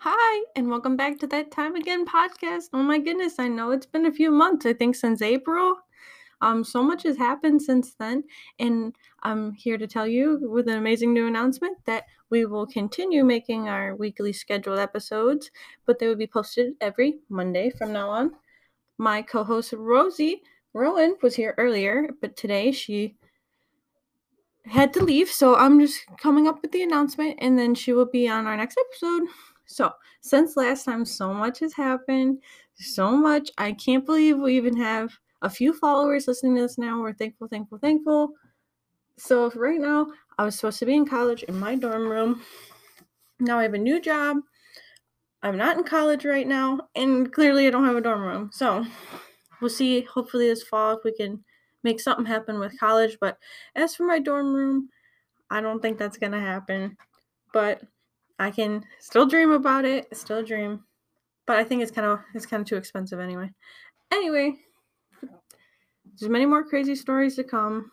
Hi, and welcome back to That Time Again podcast. Oh my goodness, I know it's been a few months, I think since April. So much has happened since then, and I'm here to tell you with an amazing new announcement that we will continue making our weekly scheduled episodes, but they will be posted every Monday from now on. My co-host Rosie Rowan was here earlier, but today she had to leave, so I'm just coming up with the announcement, and then she will be on our next episode. So, since last time, so much has happened. So much. I can't believe we even have a few followers listening to this now. We're thankful, thankful, thankful. So, right now, I was supposed to be in college in my dorm room. Now I have a new job. I'm not in college right now, and clearly I don't have a dorm room. So, we'll see. Hopefully, this fall, if we can make something happen with college. But as for my dorm room, I don't think that's gonna happen, but I can still dream about it. Still dream, but I think it's kind of too expensive anyway. Anyway, there's many more crazy stories to come.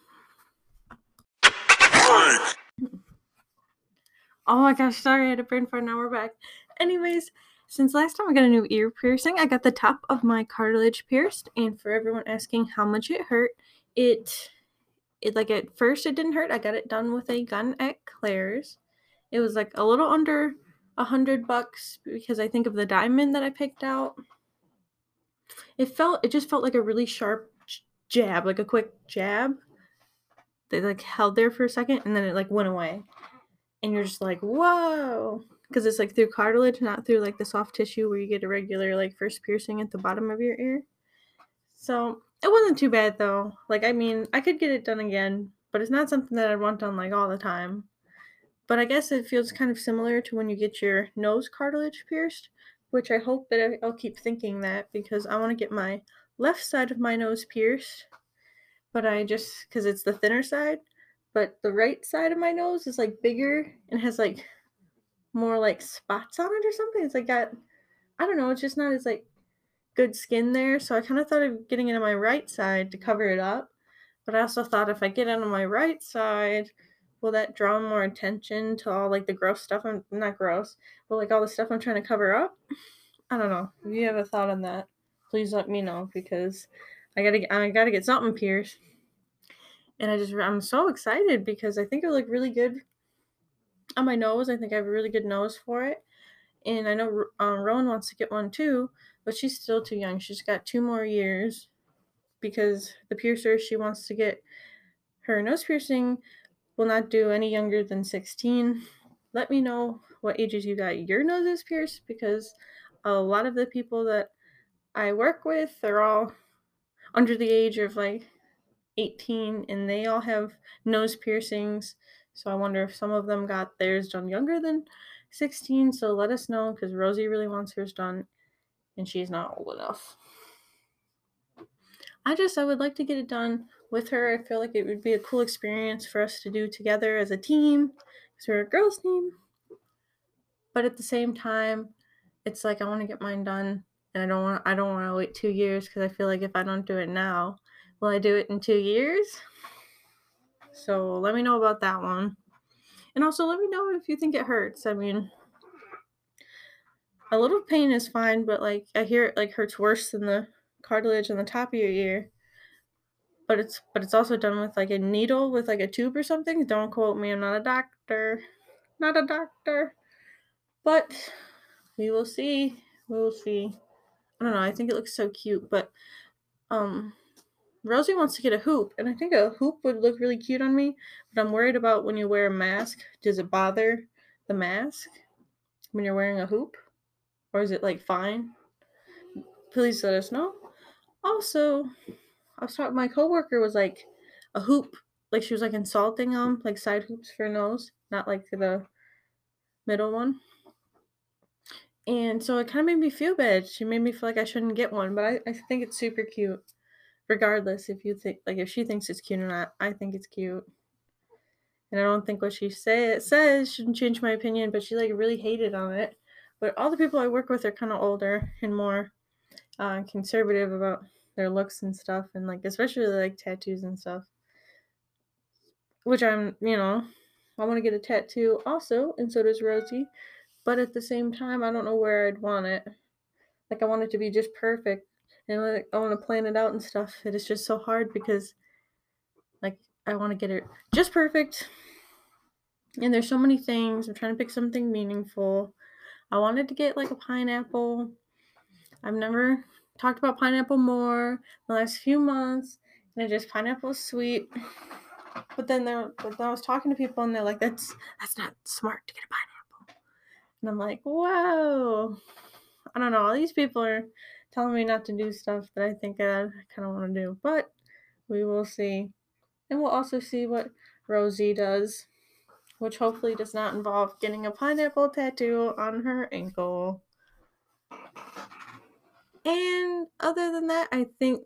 Oh my gosh, sorry, I had a brain fart. Now we're back. Anyways, since last time I got a new ear piercing, I got the top of my cartilage pierced, and for everyone asking how much it hurt, it like at first it didn't hurt. I got it done with a gun at Claire's. It was like a little under $100 because I think of the diamond that I picked out. It just felt like a really sharp jab, like a quick jab. They like held there for a second and then it like went away. And you're just like, whoa. Because it's like through cartilage, not through like the soft tissue where you get a regular like first piercing at the bottom of your ear. So it wasn't too bad though. Like, I mean, I could get it done again, but it's not something that I'd want done like all the time. But I guess it feels kind of similar to when you get your nose cartilage pierced, which I hope that I'll keep thinking that because I want to get my left side of my nose pierced, but because it's the thinner side, but the right side of my nose is like bigger and has like more like spots on it or something. It's like I don't know, it's just not as like good skin there. So I kind of thought of getting it on my right side to cover it up. But I also thought if I get it on my right side, will that draw more attention to all like the gross stuff? I'm not gross, but like all the stuff I'm trying to cover up. I don't know. If you have a thought on that, please let me know because I gotta get something pierced. And I'm so excited because I think it would look really good on my nose. I think I have a really good nose for it. And I know Rowan wants to get one too, but she's still too young. She's got 2 more years because the piercer she wants to get her nose piercing will not do any younger than 16. Let me know what ages you got your noses pierced because a lot of the people that I work with, they're all under the age of like 18 and they all have nose piercings. So I wonder if some of them got theirs done younger than 16. So let us know because Rosie really wants hers done and she's not old enough. I would like to get it done with her. I feel like it would be a cool experience for us to do together as a team because we're a girls team. But at the same time, it's like I want to get mine done and I don't want to wait 2 years because I feel like if I don't do it now, will I do it in 2 years? So let me know about that one. And also let me know if you think it hurts. I mean, a little pain is fine, but like I hear it like hurts worse than the cartilage on the top of your ear. But it's also done with like a needle with like a tube or something. Don't quote me, I'm not a doctor. Not a doctor. But we will see. We will see. I don't know, I think it looks so cute, but um Rosie wants to get a hoop, and I think a hoop would look really cute on me, but I'm worried about when you wear a mask. Does it bother the mask when you're wearing a hoop? Or is it like fine? Please let us know. Also, I was talking, my coworker was like a hoop, like she was like insulting like side hoops for nose, not like the middle one. And so it kind of made me feel bad. She made me feel like I shouldn't get one, but I think it's super cute. Regardless if you think like if she thinks it's cute or not, I think it's cute. And I don't think what she says shouldn't change my opinion, but she like really hated on it. But all the people I work with are kind of older and more conservative about their looks and stuff, and like especially like tattoos and stuff. Which I want to get a tattoo also, and so does Rosie. but at the same time, I don't know where I'd want it. Like, I want it to be just perfect, and like, I want to plan it out and stuff. It is just so hard because, like, I want to get it just perfect, and there's so many things. I'm trying to pick something meaningful. I wanted to get like a pineapple. I've never talked about pineapple more the last few months, and it just pineapple is sweet. But then I was talking to people, and they're like, "That's not smart to get a pineapple." And I'm like, "Whoa!" I don't know. All these people are telling me not to do stuff that I think I kind of want to do, but we will see, and we'll also see what Rosie does, which hopefully does not involve getting a pineapple tattoo on her ankle. And other than that, I think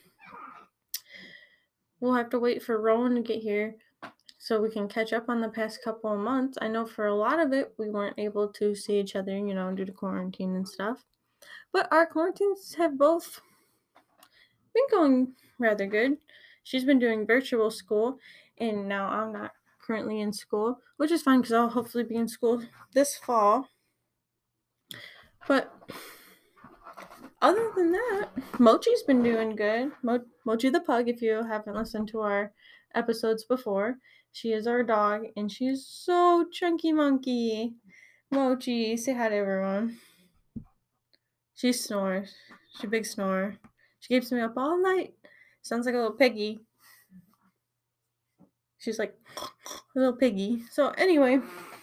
we'll have to wait for Rowan to get here so we can catch up on the past couple of months. I know for a lot of it, we weren't able to see each other, due to quarantine and stuff. But our quarantines have both been going rather good. She's been doing virtual school, and now I'm not currently in school, which is fine because I'll hopefully be in school this fall. But other than that, Mochi's been doing good. Mochi the pug, if you haven't listened to our episodes before, she is our dog, and she's so chunky monkey. Mochi, say hi to everyone. She snores. She's a big snorer. She keeps me up all night. Sounds like a little piggy. She's like a little piggy. So anyway,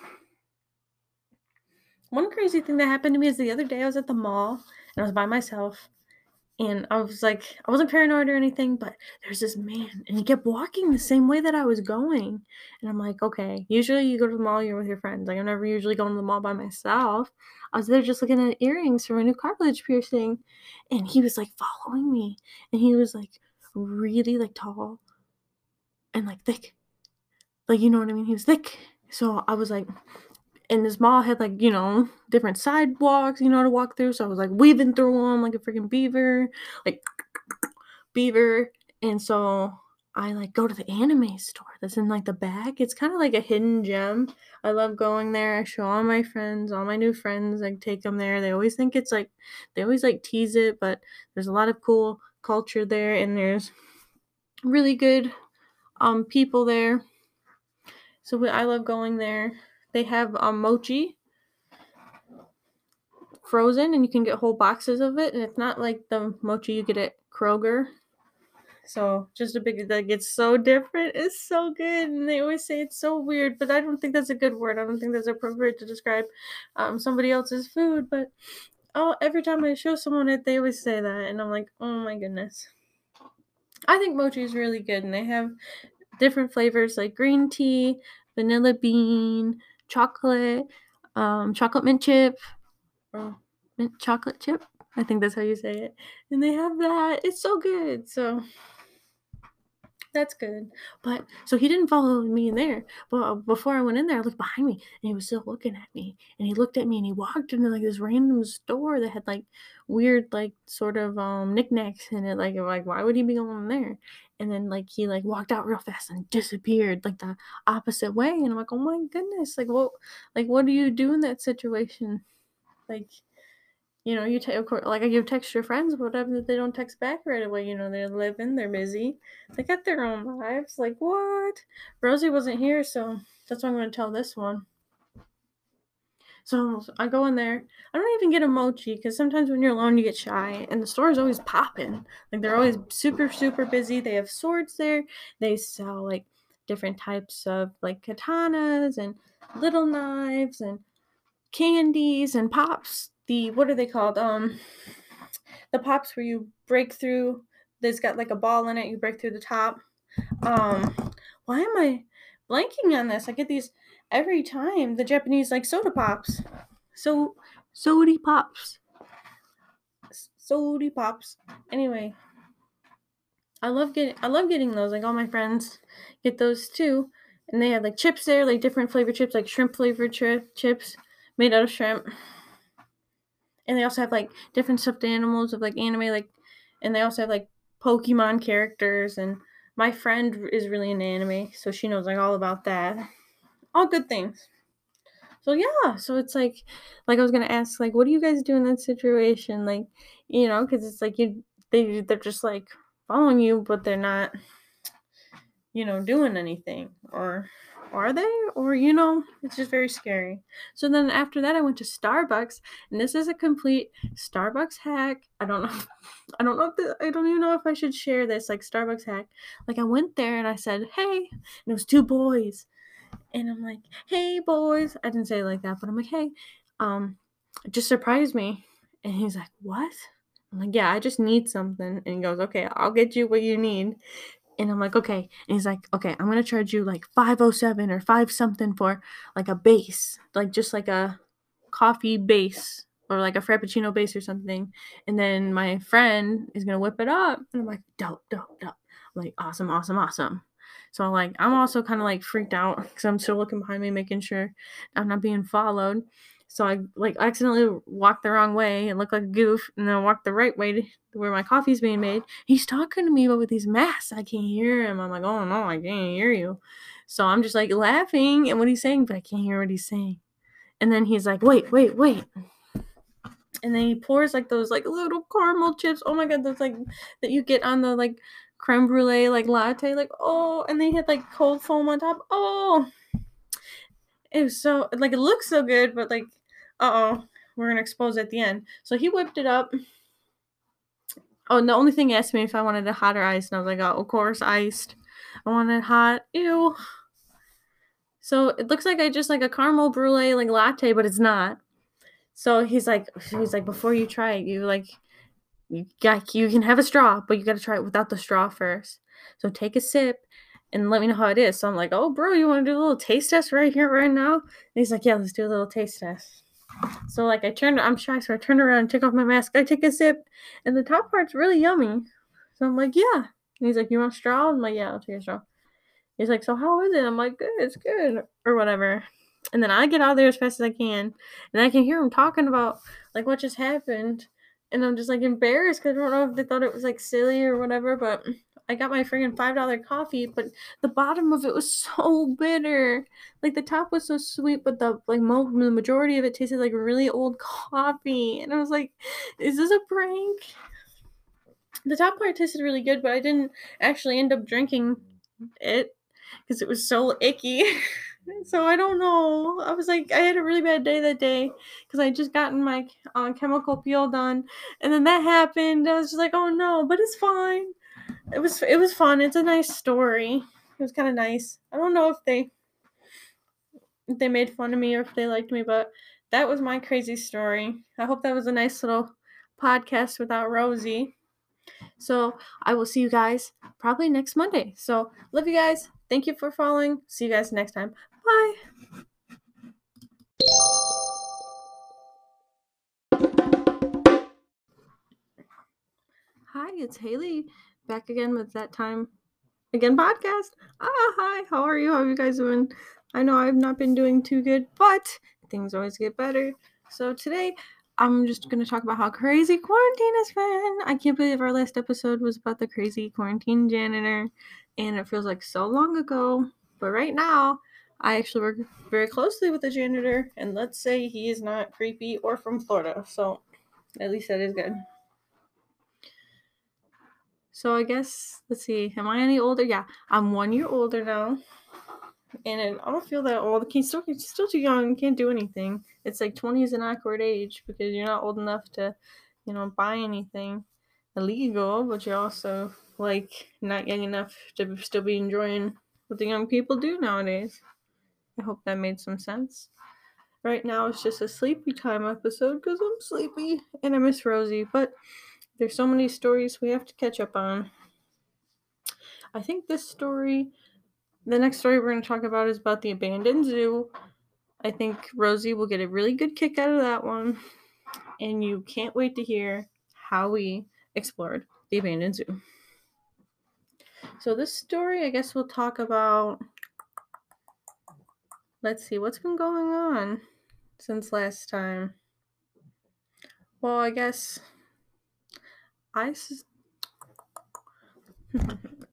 one crazy thing that happened to me is the other day I was at the mall and I was by myself. And I was like, I wasn't paranoid or anything, but there's this man, and he kept walking the same way that I was going. And I'm like, okay, usually you go to the mall, you're with your friends. Like, I'm never usually going to the mall by myself. I was there just looking at earrings for my new cartilage piercing. And he was like following me. And he was like really like tall and like thick. Like, you know what I mean? He was thick. So I was like, and this mall had like, different sidewalks, to walk through. So I was like weaving through them like a freaking beaver. Like, beaver. And so I like go to the anime store that's in like the back. It's kind of like a hidden gem. I love going there. I show all my friends, all my new friends, like take them there. They always think it's like, they always like tease it, but there's a lot of cool culture there, and there's really good people there. So I love going there. They have mochi frozen, and you can get whole boxes of it, and it's not like the mochi you get at Kroger. So just a big, like, it's so different. It's so good. And they always say it's so weird, but I don't think that's a good word. I don't think that's appropriate to describe somebody else's food. But every time I show someone it, they always say that. And I'm like, oh my goodness. I think mochi is really good. And they have different flavors like green tea, vanilla bean, chocolate, chocolate mint chip, or mint chocolate chip. I think that's how you say it. And they have that. It's so good. So that's good. But so he didn't follow me in there. But before I went in there, I looked behind me, and he was still looking at me. And he looked at me, and he walked into like this random store that had like weird, like sort of knickknacks in it. Like why would he be going in there? And then like he like walked out real fast and disappeared like the opposite way. And I'm like, oh my goodness, what do you do in that situation? Like, of course, like you text your friends, but whatever if they don't text back right away? They're living, they're busy, they got their own lives. Like, what? Rosie wasn't here, so that's why I'm going to tell this one. So I go in there. I don't even get a mochi because sometimes when you're alone, you get shy, and the store is always popping. Like, they're always super, super busy. They have swords there. They sell like different types of like katanas and little knives and candies and pops. What are they called? The pops where you break through. There's got like a ball in it. You break through the top. Why am I blanking on this? I get these every time. The Japanese like soda pops. Sody pops. Sody pops. Anyway, I love getting those. Like, all my friends get those too. And they have like chips there, like different flavored chips, like shrimp flavored chips made out of shrimp. And they also have like different stuffed animals of like anime, like, and they also have like Pokemon characters. And my friend is really into anime, so she knows like all about that. All good things. So yeah, so it's like I was gonna ask, like, what do you guys do in that situation? Like, because it's like they're just like following you, but they're not, doing anything, or are they? Or it's just very scary. So then after that, I went to Starbucks, and this is a complete Starbucks hack. I don't know. I don't know I don't even know if I should share this, like, Starbucks hack. Like, I went there and I said, "Hey," and it was two boys. And I'm like, "Hey, boys." I didn't say it like that, but I'm like, "Hey, um, just surprise me." And he's like, "What?" I'm like, "Yeah, I just need something." And he goes, "Okay, I'll get you what you need." And I'm like, "Okay." And he's like, "Okay, I'm gonna charge you like 507 or 5 something for like a base, like just like a coffee base or like a frappuccino base or something. And then my friend is gonna whip it up." And I'm like, "Dope, dope, dope." I'm like, "Awesome, awesome, awesome." So like I'm also kind of like freaked out because I'm still looking behind me, making sure I'm not being followed. So I like accidentally walked the wrong way and looked like a goof, and then I walked the right way to where my coffee's being made. He's talking to me, but with these masks, I can't hear him. I'm like, "Oh no, I can't hear you." So I'm just like laughing at what he's saying, but I can't hear what he's saying. And then he's like, "Wait, wait, wait." And then he pours like those like little caramel chips. Oh my god, those like that you get on the like creme brulee like latte. Like, oh, and they had like cold foam on top. Oh, it was so like, it looks so good, but like, we're gonna expose it at the end. So he whipped it up. Oh, and the only thing he asked me if I wanted it hot or iced, and I was like, "Oh, of course, iced." I wanted hot. Ew. So it looks like I just like a caramel brulee like latte, but it's not. So he's like, "Before you try it, you can have a straw, but you got to try it without the straw first. So take a sip and let me know how it is." So I'm like, "Oh, bro, you want to do a little taste test right here, right now?" And he's like, "Yeah, let's do a little taste test." So like I'm shy, so I turned around and took off my mask. I take a sip, and the top part's really yummy. So I'm like, "Yeah." And he's like, "You want a straw?" I'm like, "Yeah, I'll take a straw." He's like, "So how is it?" I'm like, "Good, it's good," or whatever. And then I get out of there as fast as I can, and I can hear him talking about like what just happened, and I'm just like embarrassed because I don't know if they thought it was like silly or whatever. But I got my freaking $5 coffee, but the bottom of it was so bitter. Like the top was so sweet, but the the majority of it tasted like really old coffee, and I was like, "Is this a prank?" The top part tasted really good, but I didn't actually end up drinking it because it was so icky. So I don't know. I was like, I had a really bad day that day because I just gotten my chemical peel done, and then that happened. I was just like, "Oh no," but it's fine. It was fun. It's a nice story. It was kind of nice. I don't know if they made fun of me or if they liked me, but that was my crazy story. I hope that was a nice little podcast without Rosie. So I will see you guys probably next Monday. So love you guys. Thank you for following. See you guys next time. Bye. Hi, it's Haley back again with That Time Again podcast. Hi, how are you? How are you guys doing? I know I've not been doing too good, but things always get better. So today I'm just going to talk about how crazy quarantine has been. I can't believe our last episode was about the crazy quarantine janitor, and it feels like so long ago. But right now, I actually work very closely with the janitor, and let's say he is not creepy or from Florida. So at least that is good. So I guess, let's see, am I any older? Yeah, I'm 1 year older now. And I don't feel that old. He's still too young, can't do anything. It's like 20 is an awkward age because you're not old enough to, buy anything illegal, but you're also like not young enough to still be enjoying what the young people do nowadays. I hope that made some sense. Right now it's just a sleepy time episode because I'm sleepy and I miss Rosie, but there's so many stories we have to catch up on. I think the next story we're going to talk about is about the abandoned zoo. I think Rosie will get a really good kick out of that one, and you can't wait to hear how we explored the abandoned zoo. So this story, I guess we'll talk about, let's see, what's been going on since last time. Well, I guess